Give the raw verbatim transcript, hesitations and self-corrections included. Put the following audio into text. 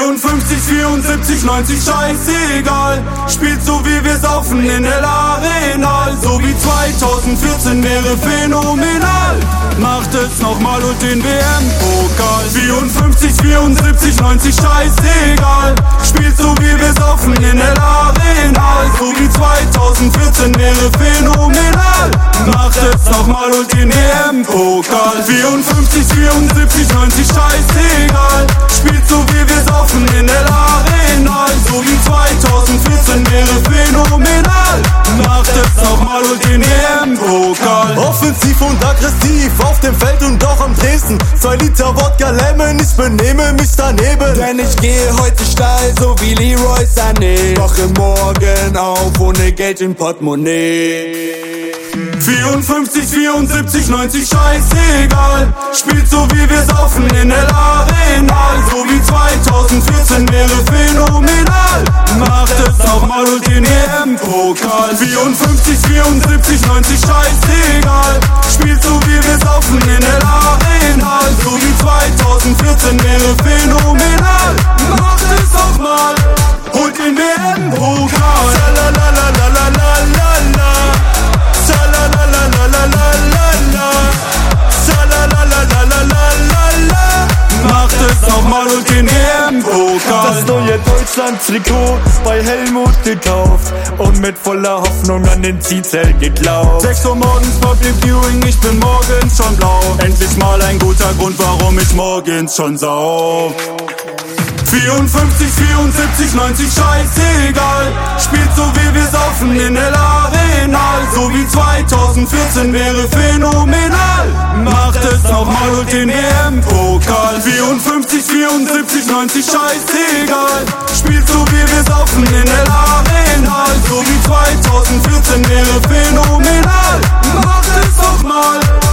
vierundfünfzig, vierundsiebzig, neunzig, scheißegal. Spielt so wie wir saufen in der Arena. So wie zweitausendvierzehn wäre phänomenal. Macht es nochmal und den W M-Pokal. vierundfünfzig, vierundsiebzig, neunzig, scheißegal. Spielt so wie wir saufen in der Arena. So wie zweitausendvierzehn wäre phänomenal. Macht es nochmal und den W M-Pokal. vierundfünfzig, vierundsiebzig, neunzig, scheißegal. Spielt so wie wir saufen in der Arena. So wie zweitausendvierzehn wäre phänomenal. Macht es nochmal und den W M-Pokal. Offensiv und aggressiv auf dem Feld und auch am Dresden. Zwei Liter Wodka Lemon, ich benehme mich daneben. Denn ich gehe heute steil, so wie Leroy Sané. Wache morgen auf ohne Geld im Portemonnaie. vierundfünfzig, vierundsiebzig, neunzig, scheißegal. Spielt so wie wir saufen in der Arena. So wie zweitausendvierzehn wäre phänomenal. Macht es nochmal und den W M-Pokal. vierundfünfzig, vierundsiebzig, neunzig, scheißegal. Spielt so wie wir saufen in der Arena. So wie zweitausendvierzehn wäre phänomenal. Macht es nochmal und den W M-Pokal. Macht es nochmal und den W M-Pokal. Das neue Deutschland-Trikot bei Helmut gekauft und mit voller Hoffnung an den Zielzell geglaubt. sechs Uhr morgens Public Viewing, ich bin morgens schon blau. Endlich mal ein guter Grund, warum ich morgens schon sauf. vierundfünfzig, vierundsiebzig, neunzig, scheißegal. Spielt so wie wir saufen in der Arena. So wie zweitausendvierzehn wäre phänomenal. Macht es nochmal und den W M-Pokal. vierundfünfzig, vierundsiebzig, neunzig, scheißegal.